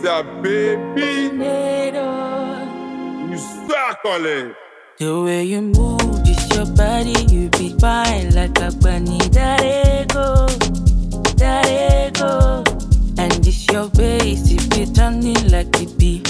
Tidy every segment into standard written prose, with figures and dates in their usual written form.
Lisa, baby. You suck on it. The way you move, this your body, you be fine like a bunny. Darego. And this your waist, it be turning like the bee.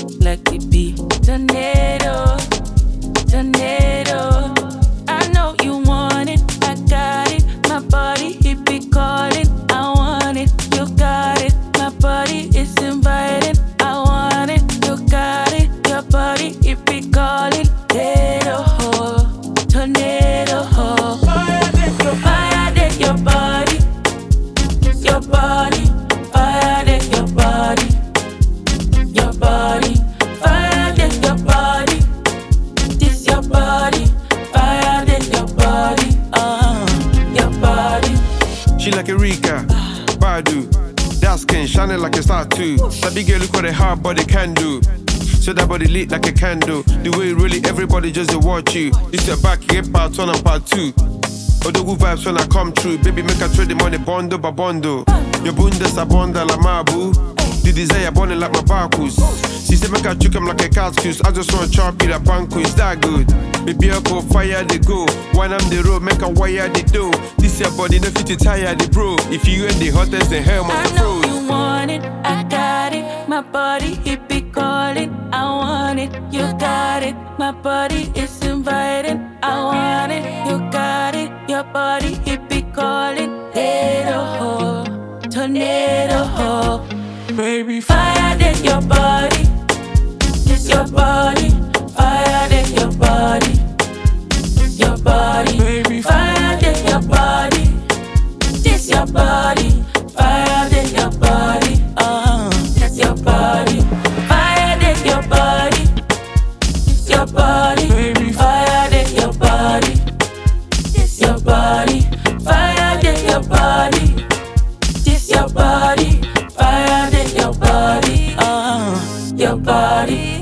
Tornado. I know you want it, I got it. My body, it be calling. I want it, you got it. My body is inviting. I want it, you got it. Your body, it be calling. Tornado. Fire at your body. Your body. Fire at your body. Your body. Fire at your body. This your body. Fire at your body. Your body. She like Erika, Badu, dark skin shining like a star too. That big girl look what a hard body can do. So that body lit like a candle. The way really everybody just to watch you. This your back, get part 1 and part 2. Odogu vibes when I come through. Baby, make I trade the money bundle by bundle. Your bundes are bundle like my boo. The desire burning like my barcus. She said make I choke him like a cat's goose. I just want to chop it at banco, is that good? Baby, I go fire the go. When I'm the road, make a wire the dough. This your body, no fit to tire the bro. If you ain't the hottest, then hell I must know froze. you want it, I got it. My body, it be calling. I want it, you got it. My body is inviting. I want it, you got it. Your body, it be calling. Tornado. Baby, Fire at your body. This your body. Fire at your body. Your body. Baby, Fire at your body. This your body. Fire at your body. That's your body. Fire at your body. It's your body. Baby. Fire at your body. This your body. Fire at your body. This your body. Fire at your body. Your body.